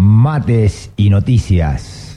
Mates y Noticias.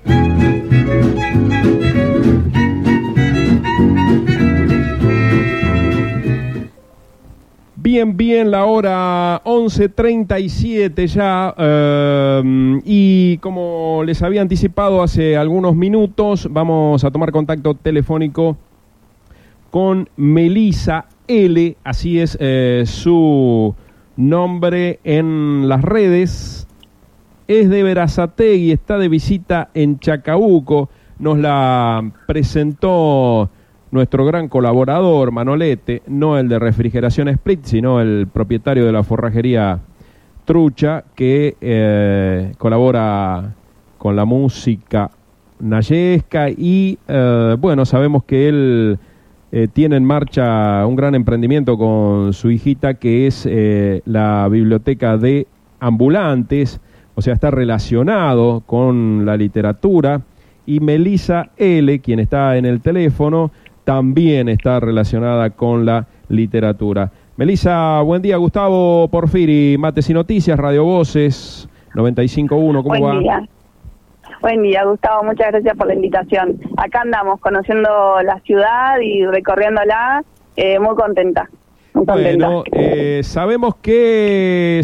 Bien, la hora 11:37 ya, y como les había anticipado hace algunos minutos, vamos a tomar contacto telefónico con Melissa L, así es su nombre en las redes. Es de Berazategui, está de visita en Chacabuco, nos la presentó nuestro gran colaborador, Manolete, no el de Refrigeración Split, sino el propietario de la forrajería Trucha, que colabora con la música nayesca y, bueno, sabemos que él tiene en marcha un gran emprendimiento con su hijita, que es la biblioteca de ambulantes, o sea, está relacionado con la literatura, y Melissa L, quien está en el teléfono, también está relacionada con la literatura. Melissa, buen día. Gustavo Porfiri, Mates y Noticias, Radio Voces 95.1, ¿cómo va? Buen día. Buen día, Gustavo, muchas gracias por la invitación. Acá andamos conociendo la ciudad y recorriéndola, muy contenta. Bueno, sabemos que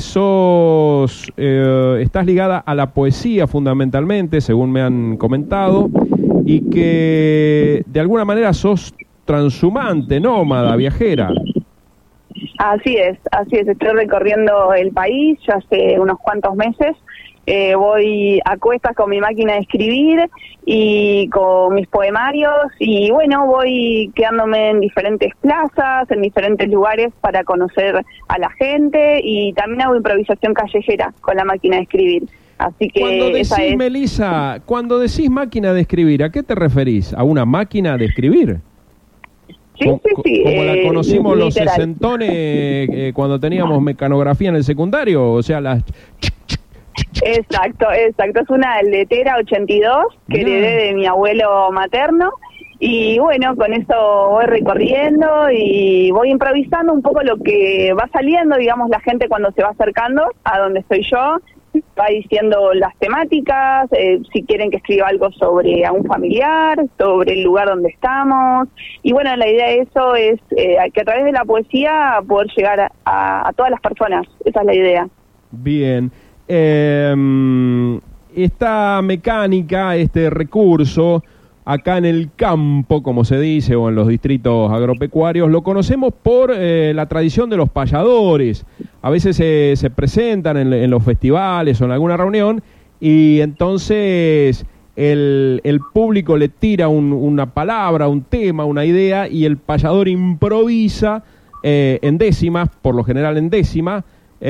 estás ligada a la poesía fundamentalmente, según me han comentado, y que de alguna manera sos transhumante, nómada, viajera. Así es, estoy recorriendo el país ya hace unos cuantos meses. Voy a cuestas con mi máquina de escribir y con mis poemarios, y bueno, voy quedándome en diferentes plazas, en diferentes lugares para conocer a la gente, y también hago improvisación callejera con la máquina de escribir. Así que cuando decís, Melissa, cuando decís máquina de escribir, ¿a qué te referís? ¿A una máquina de escribir? Sí. Como la conocimos los literal. Sesentones cuando teníamos mecanografía en el secundario, o sea, las... Exacto, es una letera 82 que heredé de mi abuelo materno, y bueno, con eso voy recorriendo y voy improvisando un poco lo que va saliendo, digamos, la gente cuando se va acercando a donde estoy yo, va diciendo las temáticas, si quieren que escriba algo sobre a un familiar, sobre el lugar donde estamos, y bueno, la idea de eso es que a través de la poesía poder llegar a todas las personas, esa es la idea. Bien. Esta mecánica, este recurso, acá en el campo, como se dice, o en los distritos agropecuarios, lo conocemos por la tradición de los payadores. A veces se presentan en los festivales o en alguna reunión, y entonces el público le tira una palabra, un tema, una idea, y el payador improvisa en décimas, por lo general en décima,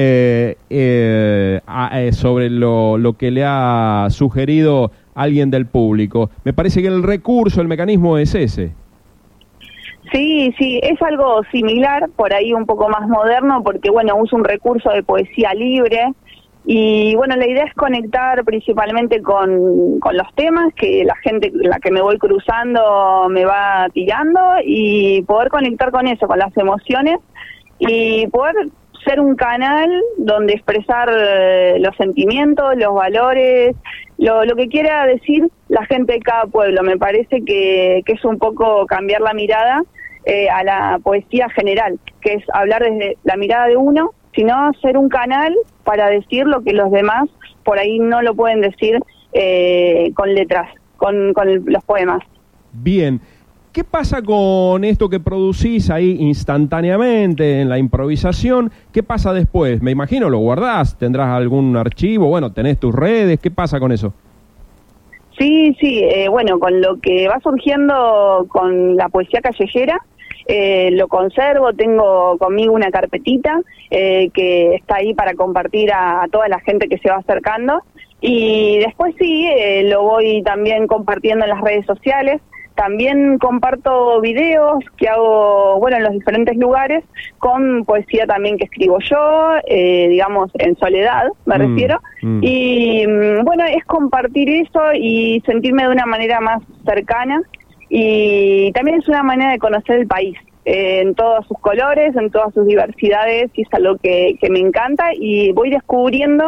sobre lo que le ha sugerido alguien del público. Me parece que el recurso, el mecanismo es ese. Sí, es algo similar, por ahí un poco más moderno, porque bueno, uso un recurso de poesía libre, y bueno, la idea es conectar principalmente con los temas que la gente, la que me voy cruzando, me va tirando, y poder conectar con eso, con las emociones, y poder ser un canal donde expresar los sentimientos, los valores, lo que quiera decir la gente de cada pueblo. Me parece que es un poco cambiar la mirada a la poesía general, que es hablar desde la mirada de uno, sino ser un canal para decir lo que los demás por ahí no lo pueden decir con letras, con los poemas. Bien. ¿Qué pasa con esto que producís ahí instantáneamente en la improvisación? ¿Qué pasa después? Me imagino lo guardás, tendrás algún archivo, bueno, tenés tus redes, ¿qué pasa con eso? Sí, bueno, con lo que va surgiendo con la poesía callejera, lo conservo, tengo conmigo una carpetita que está ahí para compartir a toda la gente que se va acercando, y después lo voy también compartiendo en las redes sociales. También comparto videos que hago, bueno, en los diferentes lugares, con poesía también que escribo yo, digamos, en soledad, me refiero. Y bueno, es compartir eso y sentirme de una manera más cercana, y también es una manera de conocer el país, en todos sus colores, en todas sus diversidades, y es algo que me encanta, y voy descubriendo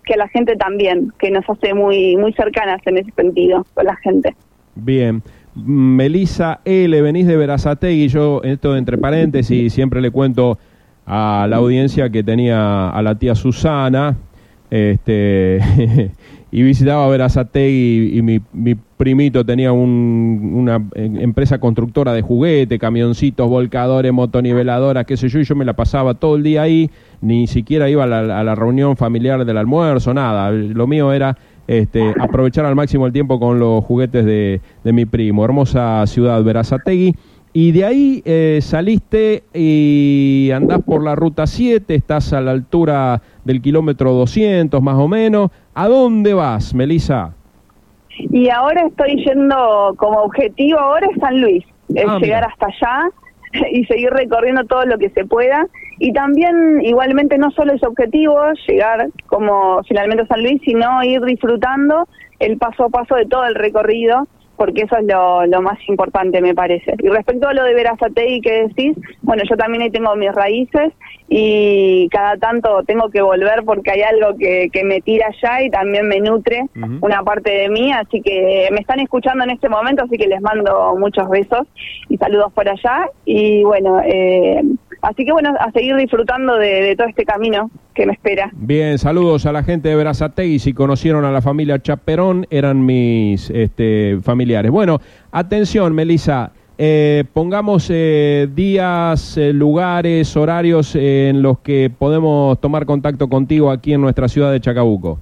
que a la gente también, que nos hace muy cercanas en ese sentido con la gente. Bien. Melissa L., venís de Berazategui. Yo, esto entre paréntesis, siempre le cuento a la audiencia que tenía a la tía Susana, y visitaba Berazategui, y mi primito tenía una empresa constructora de juguete, camioncitos, volcadores, motoniveladoras, qué sé yo, y yo me la pasaba todo el día ahí, ni siquiera iba a la reunión familiar del almuerzo, nada. Lo mío era aprovechar al máximo el tiempo con los juguetes de mi primo. Hermosa ciudad, Berazategui. Y de ahí saliste y andás por la ruta 7, estás a la altura del kilómetro 200 más o menos. ¿A dónde vas, Melissa? Y ahora estoy yendo, como objetivo ahora es San Luis, llegar hasta allá y seguir recorriendo todo lo que se pueda. Y también, igualmente, no solo es objetivo llegar como finalmente a San Luis, sino ir disfrutando el paso a paso de todo el recorrido, porque eso es lo más importante, me parece. Y respecto a lo de Berazategui que decís, bueno, yo también ahí tengo mis raíces y cada tanto tengo que volver porque hay algo que me tira allá y también me nutre una parte de mí, así que me están escuchando en este momento, así que les mando muchos besos y saludos por allá. Y bueno, así que bueno, a seguir disfrutando de todo este camino que me espera. Bien, saludos a la gente de Berazategui. Si conocieron a la familia Chaperón, eran mis familiares. Bueno, atención, Melissa, pongamos días, lugares, horarios en los que podemos tomar contacto contigo aquí en nuestra ciudad de Chacabuco.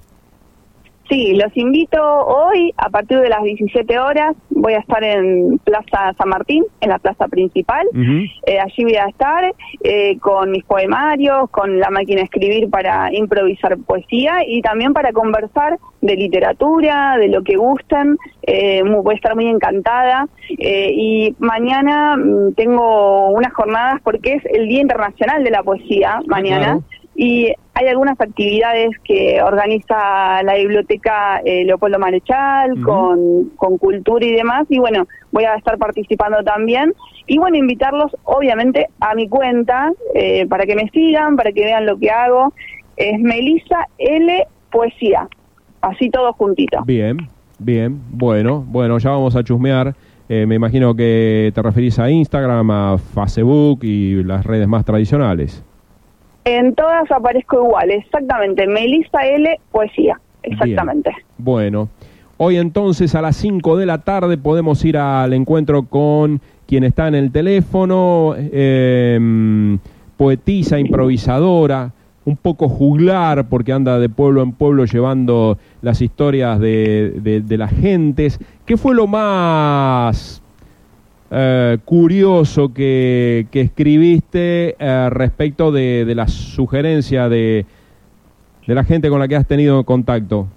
Sí, los invito hoy a partir de las 17 horas. Voy a estar en Plaza San Martín, en la plaza principal. Allí voy a estar con mis poemarios, con la máquina de escribir para improvisar poesía y también para conversar de literatura, de lo que gusten. Voy a estar muy encantada. Y mañana tengo unas jornadas porque es el Día Internacional de la Poesía, mañana. Claro. Y hay algunas actividades que organiza la biblioteca Leopoldo Marechal con cultura y demás, y bueno, voy a estar participando también, y bueno, invitarlos obviamente a mi cuenta para que me sigan, para que vean lo que hago. Es Melissa L. Poesía, así todo juntito. Bien, bueno, ya vamos a chusmear. Me imagino que te referís a Instagram, a Facebook y las redes más tradicionales. En todas aparezco igual, exactamente. Melissa L. Poesía, exactamente. Bien. Bueno, hoy entonces a las 5 de la tarde podemos ir al encuentro con quien está en el teléfono, poetisa, improvisadora, un poco juglar porque anda de pueblo en pueblo llevando las historias de las gentes. ¿Qué fue lo más curioso que escribiste respecto de la sugerencia de la gente con la que has tenido contacto?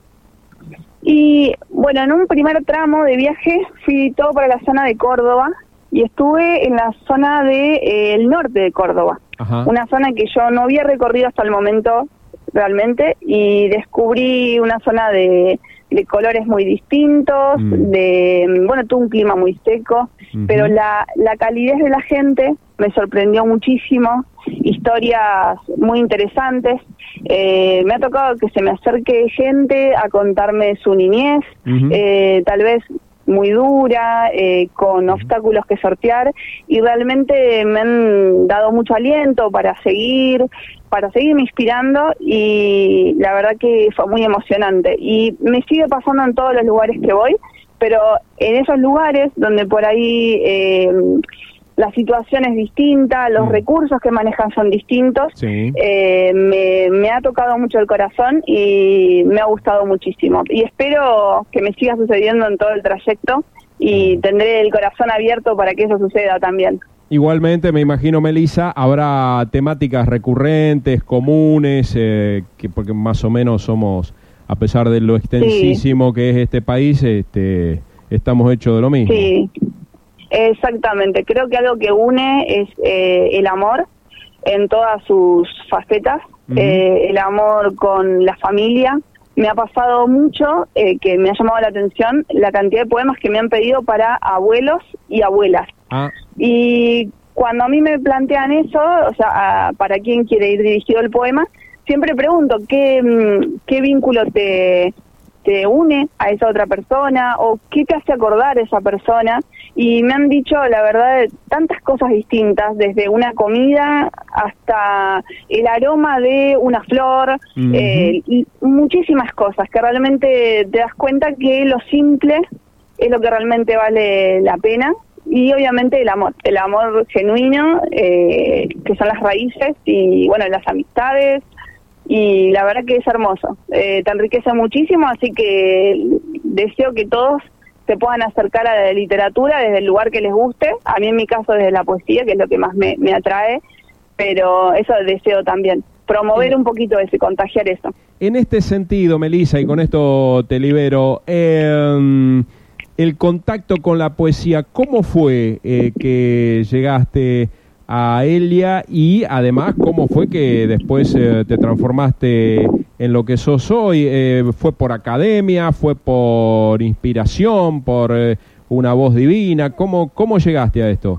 Y bueno, en un primer tramo de viaje fui todo para la zona de Córdoba y estuve en la zona del norte de Córdoba. Ajá. Una zona que yo no había recorrido hasta el momento realmente, y descubrí una zona de colores muy distintos, tuvo un clima muy seco, pero la calidez de la gente me sorprendió muchísimo, historias muy interesantes. Me ha tocado que se me acerque gente a contarme su niñez, tal vez muy dura, con obstáculos que sortear, y realmente me han dado mucho aliento para seguirme inspirando, y la verdad que fue muy emocionante. Y me sigue pasando en todos los lugares que voy, pero en esos lugares donde por ahí la situación es distinta, los recursos que manejan son distintos, sí. Me ha tocado mucho el corazón y me ha gustado muchísimo. Y espero que me siga sucediendo en todo el trayecto y tendré el corazón abierto para que eso suceda también. Igualmente, me imagino, Melissa, habrá temáticas recurrentes, comunes, porque más o menos somos, a pesar de lo extensísimo que es este país, estamos hechos de lo mismo. Sí. Exactamente, creo que algo que une es el amor en todas sus facetas, el amor con la familia. Me ha pasado mucho que me ha llamado la atención la cantidad de poemas que me han pedido para abuelos y abuelas. Y cuando a mí me plantean eso, o sea, para quién quiere ir dirigido el poema, siempre pregunto qué vínculo te une a esa otra persona o qué te hace acordar esa persona, y me han dicho la verdad tantas cosas distintas, desde una comida hasta el aroma de una flor, y muchísimas cosas que realmente te das cuenta que lo simple es lo que realmente vale la pena. Y obviamente el amor genuino, que son las raíces y bueno, las amistades, y la verdad que es hermoso, te enriquece muchísimo, así que deseo que todos se puedan acercar a la literatura desde el lugar que les guste. A mí en mi caso desde la poesía, que es lo que más me atrae, pero eso deseo también, promover un poquito eso, contagiar eso. En este sentido, Melissa, y con esto te libero, el contacto con la poesía, ¿cómo fue que llegaste a Elia? Y además, ¿cómo fue que después te transformaste en lo que sos hoy? ¿Fue por academia? ¿Fue por inspiración? ¿Por una voz divina? ¿Cómo llegaste a esto?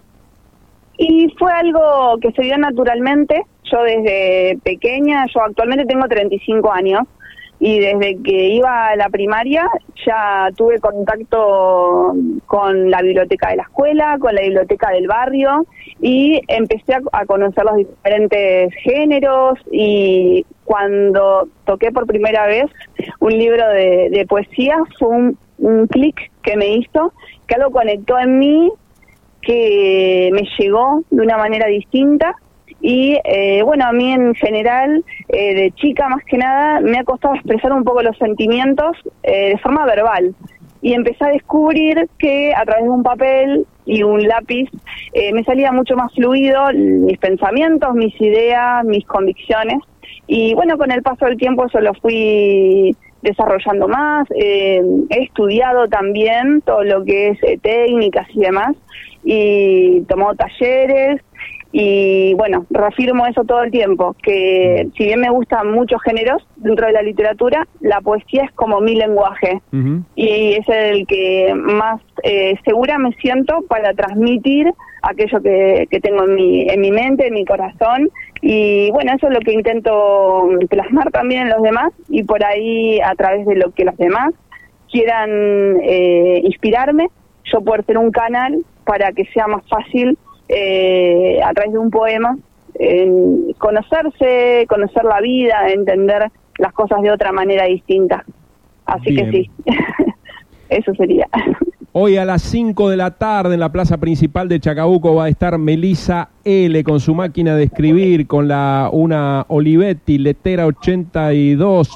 Y fue algo que se dio naturalmente. Yo desde pequeña, yo actualmente tengo 35 años, y desde que iba a la primaria ya tuve contacto con la biblioteca de la escuela, con la biblioteca del barrio, y empecé a conocer los diferentes géneros, y cuando toqué por primera vez un libro de poesía fue un clic que me hizo, que algo conectó en mí, que me llegó de una manera distinta. Y bueno, a mí en general, de chica más que nada, me ha costado expresar un poco los sentimientos de forma verbal, y empecé a descubrir que a través de un papel y un lápiz me salía mucho más fluido mis pensamientos, mis ideas, mis convicciones, y bueno, con el paso del tiempo eso lo fui desarrollando más. He estudiado también todo lo que es técnicas y demás, y tomado talleres. Y bueno, reafirmo eso todo el tiempo, que si bien me gustan muchos géneros dentro de la literatura, la poesía es como mi lenguaje, y es el que más segura me siento para transmitir aquello que tengo en mi mente, en mi corazón. Y bueno, eso es lo que intento plasmar también en los demás, y por ahí, a través de lo que los demás quieran inspirarme, yo poder ser un canal para que sea más fácil, a través de un poema, conocerse, conocer la vida, entender las cosas de otra manera distinta. Así Bien. que sí, eso sería. Hoy a las 5 de la tarde en la plaza principal de Chacabuco va a estar Melissa L. con su máquina de escribir, con una Olivetti Letera 82.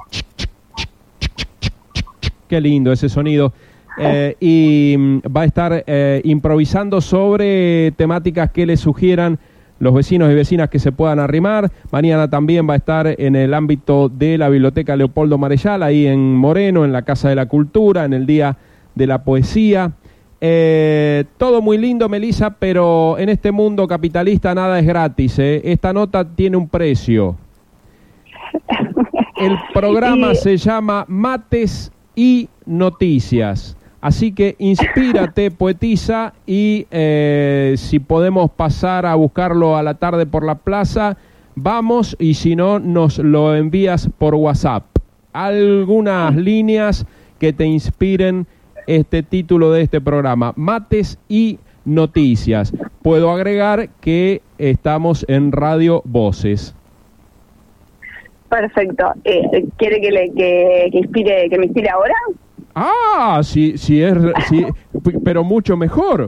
Qué lindo ese sonido. Y va a estar improvisando sobre temáticas que le sugieran los vecinos y vecinas que se puedan arrimar. Mañana también va a estar en el ámbito de la Biblioteca Leopoldo Marechal, ahí en Moreno, en la Casa de la Cultura, en el Día de la Poesía. Todo muy lindo, Melissa, pero en este mundo capitalista nada es gratis, ¿eh? Esta nota tiene un precio. El programa se llama Mates y Noticias. Así que inspírate, poetisa, y si podemos pasar a buscarlo a la tarde por la plaza, vamos, y si no, nos lo envías por WhatsApp. Algunas líneas que te inspiren este título de este programa, Mates y Noticias. Puedo agregar que estamos en Radio Voces. Perfecto. ¿Quiere que me inspire ahora? Ah, sí, pero mucho mejor.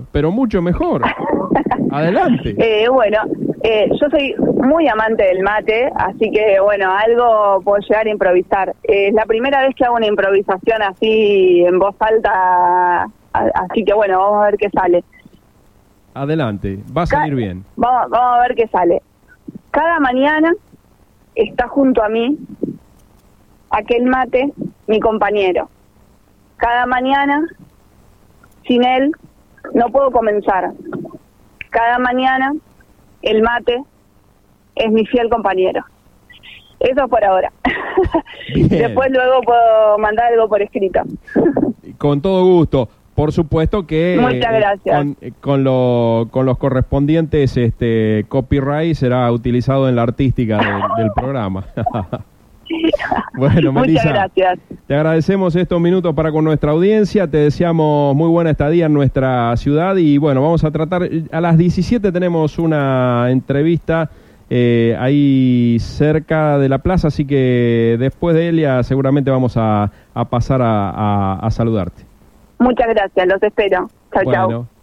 Adelante. Bueno, yo soy muy amante del mate, así que bueno, algo puedo llegar a improvisar. Es la primera vez que hago una improvisación así en voz alta, así que bueno, vamos a ver qué sale. Adelante, va a salir bien. Vamos a ver qué sale. Cada mañana está junto a mí aquel mate, mi compañero. Cada mañana, sin él, no puedo comenzar. Cada mañana, el mate es mi fiel compañero. Eso por ahora. Después luego puedo mandar algo por escrito. Con todo gusto. por supuesto que muchas gracias. Con los correspondientes copyright será utilizado en la artística del programa. Bueno, Melissa, muchas gracias. Te agradecemos estos minutos para con nuestra audiencia, te deseamos muy buena estadía en nuestra ciudad y bueno, vamos a tratar, a las 17 tenemos una entrevista ahí cerca de la plaza, así que después de ella seguramente vamos a pasar a saludarte. Muchas gracias, los espero. Chao, bueno, chao.